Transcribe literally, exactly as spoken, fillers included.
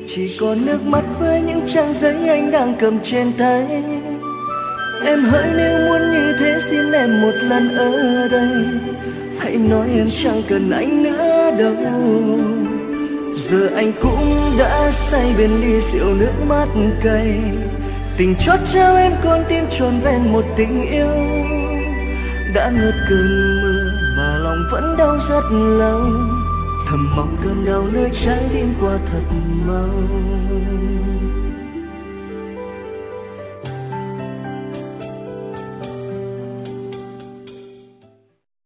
chỉ còn nước mắt với những trang giấy anh đang cầm trên tay. Em hỡi nếu muốn như thế xin em một lần ở đây, hãy nói em chẳng cần anh nữa đâu. Giờ anh cũng đã say bên ly rượu nước mắt cay, tình chót trao em con tim tròn vẹn một tình yêu. Đã ngớt cơn mưa mà lòng vẫn đau rất lâu, thầm mong cơn đau nơi trái tim qua thật mau.